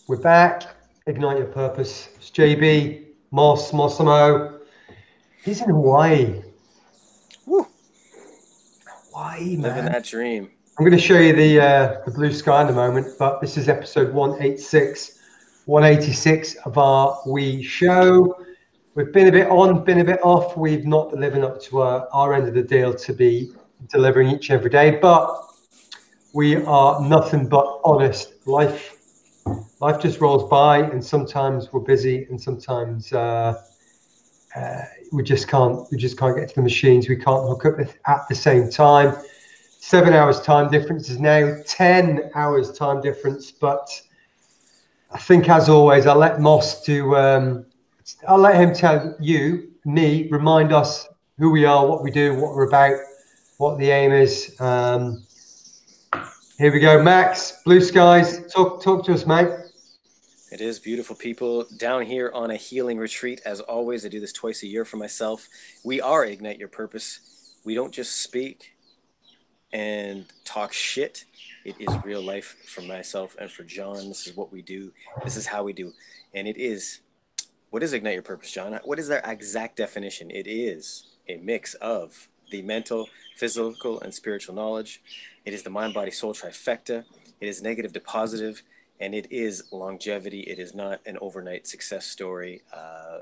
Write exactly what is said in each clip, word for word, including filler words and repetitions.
We're back. Ignite your purpose. It's J B, Moss, Mossimo. He's in Hawaii. Woo! Hawaii, Living man. that dream. I'm going to show you the uh, the blue sky in a moment, but this is episode one eighty-six, one eighty-six of our We Show. We've been a bit on, been a bit off. We've not been living up to our, our end of the deal to be delivering each and every day, but we are nothing but honest. Life life just rolls by, and sometimes we're busy, and sometimes uh, uh, we just can't we just can't get to the machines. We can't hook up at the same time. Seven hours time difference is now ten hours time difference, but I think, as always, I'll let Moss to um, I'll let him tell you, me, remind us who we are, what we do, what we're about, what the aim is. Um, here we go, Max. Blue skies. Talk talk to us, mate. It is beautiful, people. Down here on a healing retreat, as always, I do this twice a year for myself. We are Ignite Your Purpose. We don't just speak and talk shit. It is real life for myself and for John. This is what we do. This is how we do. And it is, what is Ignite Your Purpose, John? What is their exact definition? It is a mix of the mental, physical, and spiritual knowledge. It is the mind, body, soul trifecta. It is negative to positive. And it is longevity. It is not an overnight success story. Uh,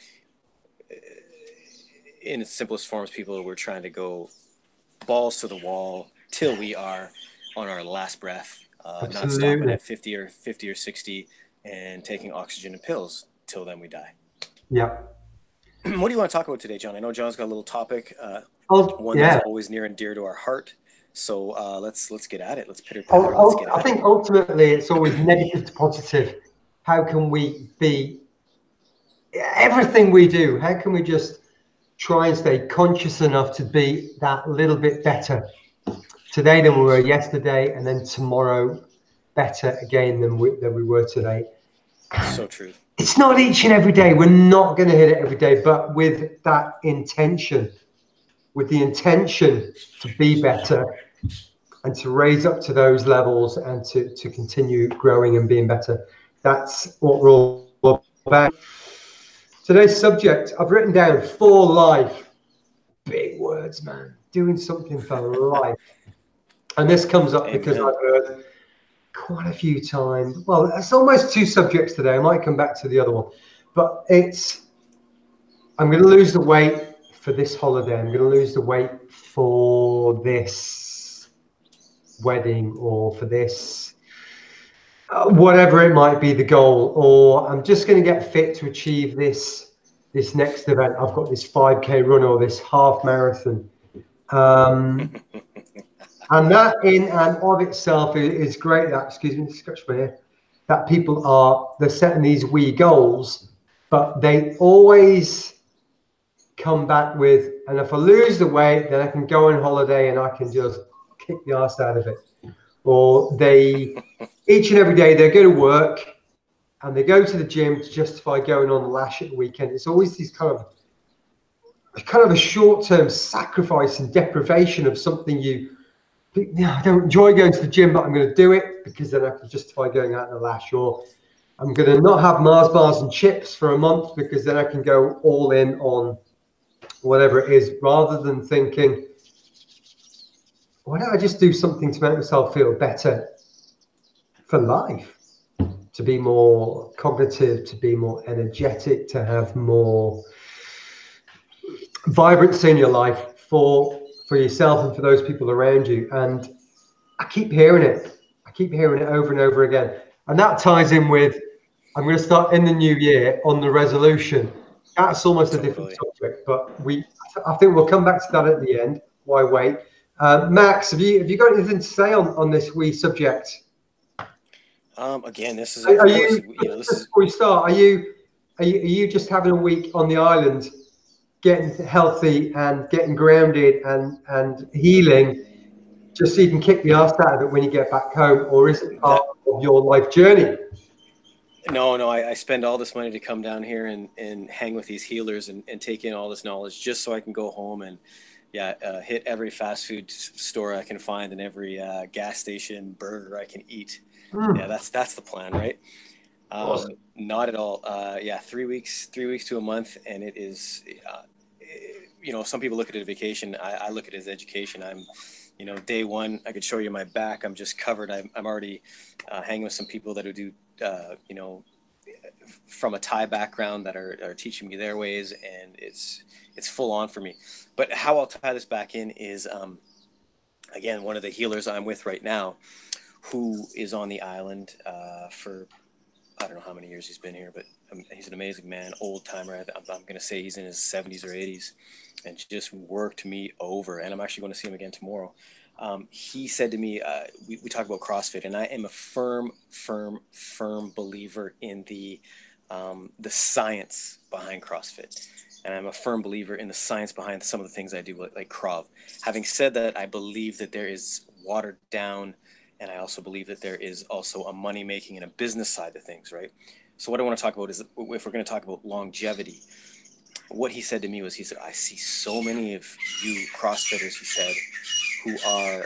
in its simplest forms, people, we're trying to go balls to the wall till we are on our last breath, uh, not stopping Absolutely. at fifty or fifty or sixty and taking oxygen and pills till then we die. Yeah. What do you want to talk about today, John? I know John's got a little topic, uh, Oh, one that's yeah. always near and dear to our heart. So uh, let's let's get at it. Let's pitter patter. Let's Oh, get I at it. think ultimately it's always negative to positive. How can we be everything we do? How can we just try and stay conscious enough to be that little bit better today than we were yesterday, and then tomorrow better again than we, than we were today? So true. It's not each and every day. We're not going to hit it every day, but with that intention, with the intention to be better and to raise up to those levels and to, to continue growing and being better. That's what we're all about. Today's subject, I've written down for life. Big words, man. Doing something for life. And this comes up because Amen. I've heard quite a few times. Well, it's almost two subjects today. I might come back to the other one. But it's, I'm going to lose the weight for this holiday. I'm going to lose the weight for this wedding or for this, uh, whatever it might be, the goal. Or I'm just going to get fit to achieve this this next event. I've got this five K run or this half marathon. Um, and that in and of itself is, is great. That, excuse me, scratch my ear. That people are, they're setting these wee goals, but they always come back with, and if I lose the weight, then I can go on holiday and I can just kick the arse out of it. Or they, each and every day, they go to work and they go to the gym to justify going on the lash at the weekend. It's always these kind of, kind of a short-term sacrifice and deprivation of something you, yeah, I don't enjoy going to the gym, but I'm going to do it because then I can justify going out in the lash. Or I'm going to not have Mars bars and chips for a month because then I can go all in on whatever it is, rather than thinking, why don't I just do something to make myself feel better for life? To be more cognitive, to be more energetic, to have more vibrancy in your life for for yourself and for those people around you. And I keep hearing it. I keep hearing it over and over again. And that ties in with, I'm going to start in the new year on the resolution. That's almost a different Totally. subject, but we, I think we'll come back to that at the end. Why wait? Uh, Max, have you have you got anything to say on, on this wee subject? Um, again, this is Are, of are course, you, you know, this just is before we start, are you, are you are you just having a week on the island, getting healthy and getting grounded and and healing, just so you can kick the ass out of it when you get back home, or is it part that. of your life journey? No, no, I, I spend all this money to come down here and, and hang with these healers and, and take in all this knowledge just so I can go home and, yeah, uh, hit every fast food store I can find and every uh, gas station burger I can eat. Yeah, Mm. that's that's the plan, right? Um, awesome. Not at all. Uh, yeah, three weeks, three weeks to a month, and it is. Uh, you know, some people look at it as vacation. I, I look at it as education. I'm, you know, day one. I could show you my back. I'm just covered. I'm, I'm already uh, hanging with some people that who do, uh, you know, from a Thai background that are, are teaching me their ways, and it's it's full on for me. But how I'll tie this back in is, um, again, one of the healers I'm with right now, who is on the island uh, for, I don't know how many years he's been here, but um, he's an amazing man, old timer. I'm, I'm going to say he's in his seventies or eighties, and just worked me over. And I'm actually going to see him again tomorrow. Um, he said to me, uh, we, we talk about CrossFit, and I am a firm, firm, firm believer in the um, the science behind CrossFit. And I'm a firm believer in the science behind some of the things I do, like, like Krav. Having said that, I believe that there is watered down, and I also believe that there is also a money-making and a business side of things, right? So what I want to talk about is, if we're going to talk about longevity, what he said to me was, he said, I see so many of you CrossFitters, he said, who are,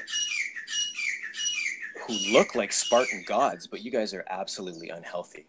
who look like Spartan gods, but you guys are absolutely unhealthy.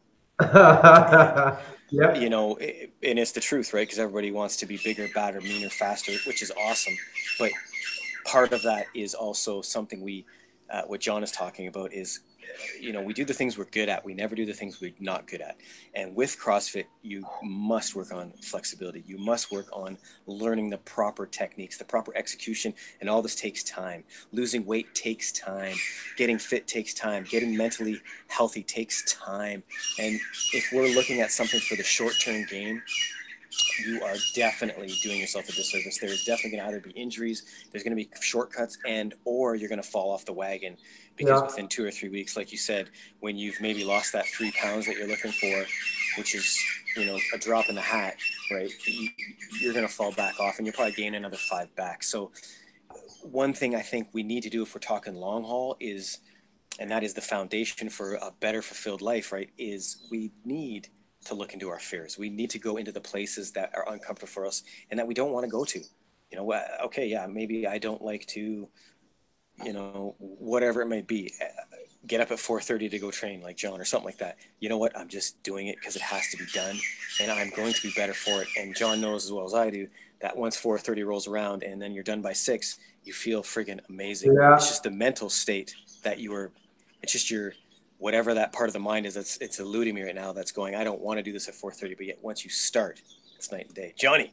Yeah. You know, it, and it's the truth, right? Because everybody wants to be bigger, badder, meaner, faster, which is awesome. But part of that is also something we, uh, what John is talking about is, you know, we do the things we're good at. We never do the things we're not good at. And with CrossFit, you must work on flexibility. You must work on learning the proper techniques, the proper execution. And all this takes time. Losing weight takes time. Getting fit takes time. Getting mentally healthy takes time. And if we're looking at something for the short-term game, you are definitely doing yourself a disservice. There is definitely going to either be injuries, there's going to be shortcuts, and or you're going to fall off the wagon, because yeah. within two or three weeks, like you said, when you've maybe lost that three pounds that you're looking for, which is, you know, a drop in the hat, right? You, you're going to fall back off, and you'll probably gain another five back. So one thing I think we need to do if we're talking long haul is, and that is the foundation for a better fulfilled life, right, is we need to look into our fears. We need to go into the places that are uncomfortable for us and that we don't want to go to. You know, okay, yeah, maybe I don't like to, you know, whatever it may be, get up at four thirty to go train like John or something like that. You know what? I'm just doing it because it has to be done, and I'm going to be better for it. And John knows as well as I do that once four thirty rolls around and then you're done by six, you feel friggin' amazing. Yeah. It's just the mental state that you were, it's just your, whatever that part of the mind is, that's it's eluding me right now, that's going, I don't want to do this at four thirty, but yet once you start, it's night and day. Johnny.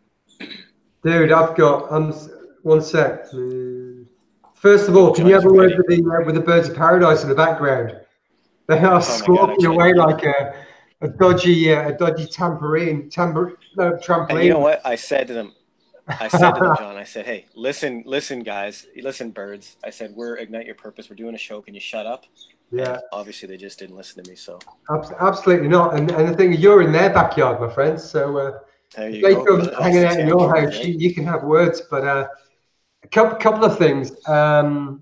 Dude, I've got, um, one sec. First of all, can Johnny's you have a word with the, uh, with the birds of paradise in the background? They are oh squawking away like a, a dodgy, uh, a dodgy tambourine, tambourine, no, trampoline. And you know what? I said to them, I said to them, John, I said, hey, listen, listen, guys, listen, birds. I said, we're Ignite Your Purpose. We're doing a show. Can you shut up? Yeah. And obviously, they just didn't listen to me. So absolutely not. And, and the thing is, you're in their backyard, my friends. So uh, there you they go. come hanging out in your house. Right? You, you can have words, but uh, a couple, couple of things. Um,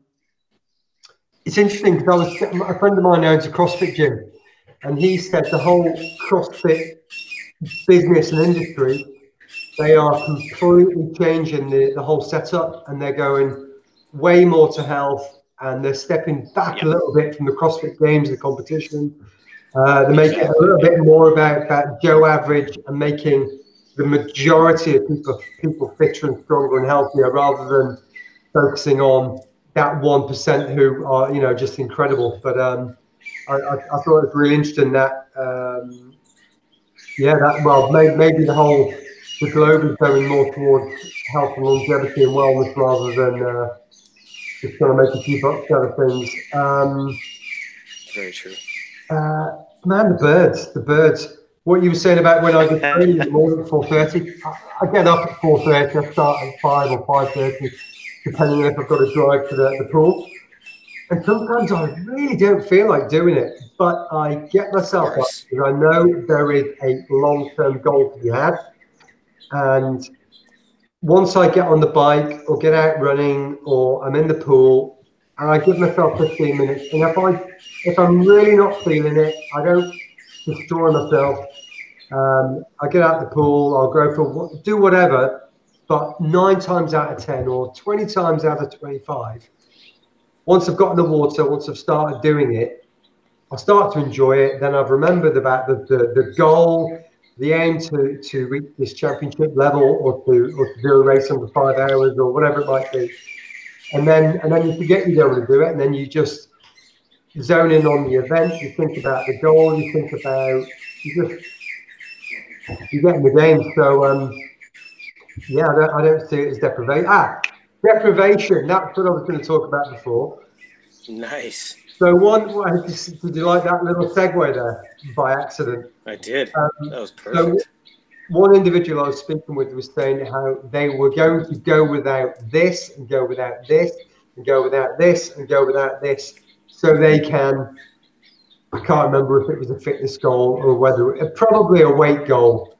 it's interesting because I was a friend of mine owns a CrossFit gym, and he said the whole CrossFit business and industry, they are completely changing the, the whole setup, and they're going way more to health, and they're stepping back yeah. a little bit from the CrossFit Games, the competition. Uh, they're making exactly. it a little bit more about, about Joe Average and making the majority of people people fitter and stronger and healthier, rather than focusing on that one percent who are, you know, just incredible. But um, I, I, I thought it was really interesting that, um, yeah, that well, maybe, maybe the whole the globe is going more towards health and longevity and wellness rather than uh, just trying to make a few bucks out of things. Um, Very true. Uh, man, the birds, the birds. What you were saying about when I get training in the morning at four thirty, I, I get up at four thirty, I start at five or five thirty, depending on if I've got to drive to the, the pool. And sometimes I really don't feel like doing it, but I get myself up because I know there is a long-term goal to be had. And once I get on the bike or get out running or I'm in the pool, and I give myself fifteen minutes, and if I if I'm really not feeling it, I don't destroy myself. Um, I get out the pool, I'll go for do whatever, but nine times out of ten or twenty times out of twenty-five, once I've got in the water, once I've started doing it, I'll start to enjoy it. Then I've remembered about the, the, the goal, the aim to, to reach this championship level, or to, or to do a race under five hours or whatever it might be. And then, and then you forget you're able to do it. And then you just zone in on the event. You think about the goal. You think about, you just, you get in the game. So, um, yeah, I don't, I don't see it as deprivation. Ah, deprivation. That's what I was going to talk about before. Nice. So one, did you like that little segue there by accident? I did. Um, that was perfect. So one individual I was speaking with was saying how they were going to go without this and go without this and go without this and go without this, so they can, I can't remember if it was a fitness goal or whether, it, probably a weight goal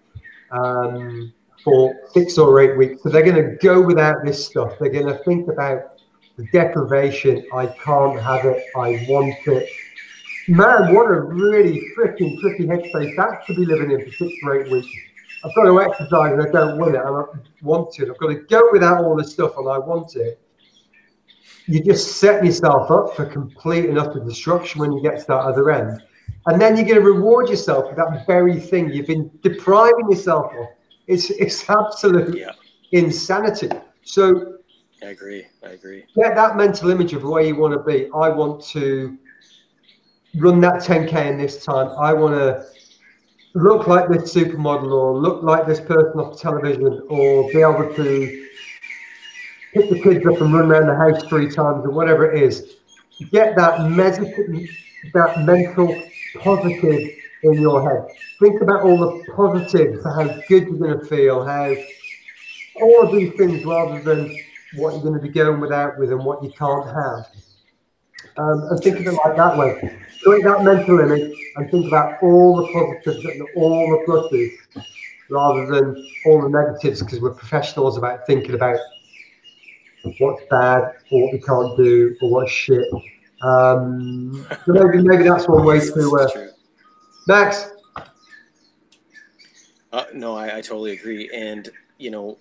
um, for six or eight weeks. So they're going to go without this stuff. They're going to think about the deprivation. I can't have it. I want it. Man, what a really freaking tricky headspace that to be living in for six or eight weeks. I've got to exercise and I don't want it. I don't want to. I've got to go without all this stuff and I want it. You just set yourself up for complete and utter destruction when you get to that other end. And then you're going to reward yourself for that very thing you've been depriving yourself of. It's, it's absolute yeah. insanity. So, I agree. I agree. Get that mental image of where you want to be. I want to run that ten K in this time. I want to look like this supermodel, or look like this person off television, or be able to pick the kids up and run around the house three times, or whatever it is. Get that, med- that mental positive in your head. Think about all the positives, how good you're going to feel, how all of these things, rather than what you're going to be going without with and what you can't have. Um, and think of it like that way. Create that mental image and think about all the positives and all the pluses rather than all the negatives, because we're professionals about thinking about what's bad or what we can't do or what's shit. Um, so maybe, maybe that's one way to... Uh, Max? Uh, no, I, I totally agree. And, you know,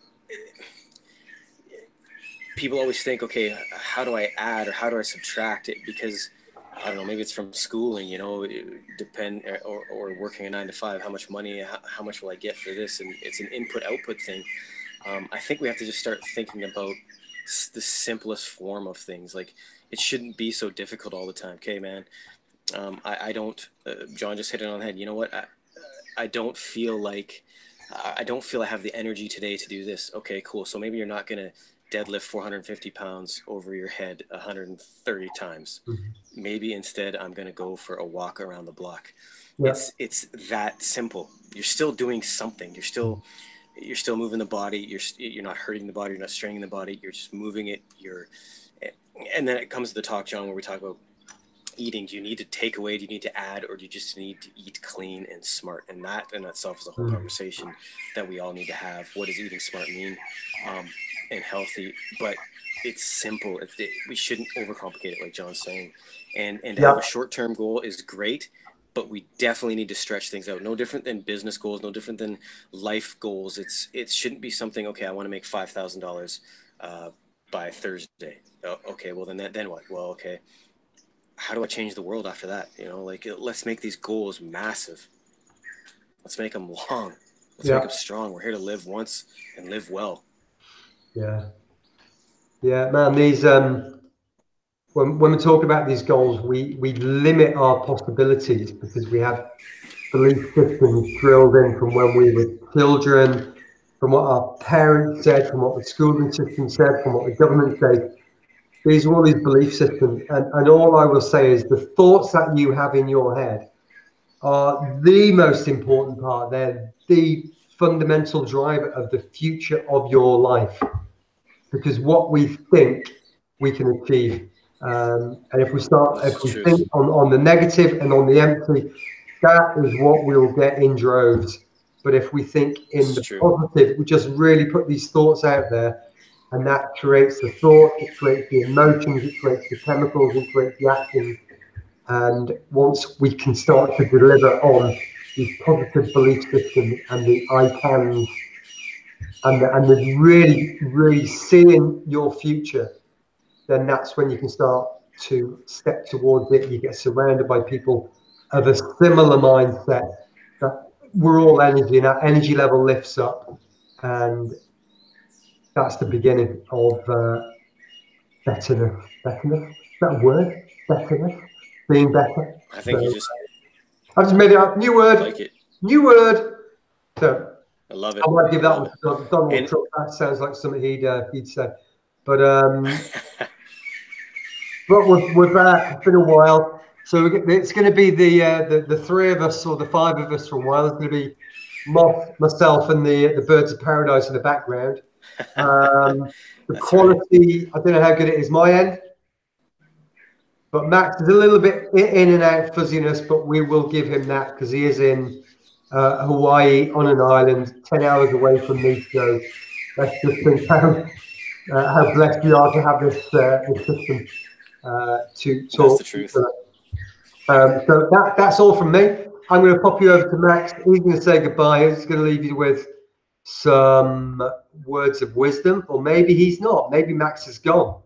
people always think, okay, how do I add or how do I subtract it? Because, I don't know, maybe it's from schooling, you know, depend or, or working a nine to five, how much money, how, how much will I get for this? And it's an input-output thing. Um, I think we have to just start thinking about the simplest form of things. Like, it shouldn't be so difficult all the time. Okay, man, um, I, I don't, uh, John just hit it on the head. You know what? I, I don't feel like, I don't feel I have the energy today to do this. Okay, cool. So maybe you're not going to deadlift four hundred fifty pounds over your head one hundred thirty times. Mm-hmm. Maybe instead I'm going to go for a walk around the block. Yeah. It's, it's that simple. You're still doing something. You're still, you're still moving the body. You're, you're not hurting the body. You're not straining the body. You're just moving it. You're, and then it comes to the talk, John, where we talk about eating. Do you need to take away? Do you need to add, or do you just need to eat clean and smart? And that in itself is a whole conversation that we all need to have. What does eating smart mean? Um, and healthy, but it's simple. It, it, we shouldn't overcomplicate it, like John's saying. And and to yeah. have a short-term goal is great, but we definitely need to stretch things out. No different than business goals, no different than life goals. It's it shouldn't be something, okay, I want to make five thousand dollars uh, by Thursday. Oh, okay, well then that, then what? Well, okay, how do I change the world after that? You know, like, let's make these goals massive. Let's make them long. Let's yeah. make them strong. We're here to live once and live well. Yeah, yeah, man. These um, when when we talk about these goals, we we limit our possibilities because we have belief systems drilled in from when we were children, from what our parents said, from what the schooling system said, from what the government said. These are all these belief systems, and and all I will say is the thoughts that you have in your head are the most important part. They're the fundamental driver of the future of your life. Because what we think we can achieve, um, and if we start, if we think on, on the negative and on the empty, that is what we'll get in droves. But if we think in the positive, we just really put these thoughts out there, and that creates the thought, it creates the emotions, it creates the chemicals, it creates the actions. And once we can start to deliver on these positive belief systems and the I cans, and the, and the really, really seeing your future, then that's when you can start to step towards it. You get surrounded by people of a similar mindset, that we're all energy, and that energy level lifts up, and that's the beginning of uh, betterness. Betterness? Is that a word? Betterness? Being better? I think so, you just... I just made it up. New word. I like it. New word. So I love it. I might give that one to Donald and, Trump. That sounds like something he'd uh, he'd say. But um, but we're, we're back. It's been a while. So it's going to be the, uh, the the three of us, or the five of us for a while. It's going to be Moth, myself, and the the birds of paradise in the background. Um, the quality, right. I don't know how good it is my end, but Max is a little bit in and out fuzziness, but we will give him that because he is in uh, Hawaii on an island, ten hours away from me. So let's just think how uh, how blessed we are to have this uh, this system uh, to talk. That's the truth. Um, so that that's all from me. I'm going to pop you over to Max. He's going to say goodbye. He's going to leave you with some words of wisdom, or maybe he's not. Maybe Max is gone.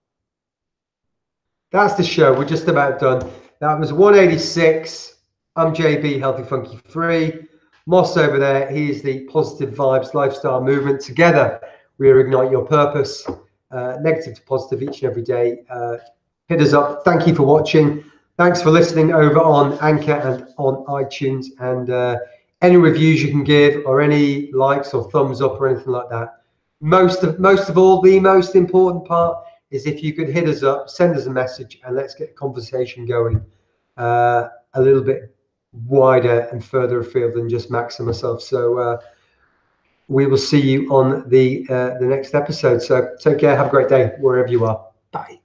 That's the show. We're just about done. That was one eighty-six. I'm J B, Healthy Funky Free. Moss over there. He is the Positive Vibes Lifestyle Movement. Together, we are Ignite Your Purpose. Uh, negative to positive each and every day. Uh, hit us up. Thank you for watching. Thanks for listening over on Anchor and on iTunes. And uh, any reviews you can give, or any likes or thumbs up or anything like that. Most of most of all, the most important part is if you could hit us up, send us a message, and let's get a conversation going uh, a little bit wider and further afield than just Max and myself. So uh, we will see you on the uh, the next episode. So take care. Have a great day wherever you are. Bye.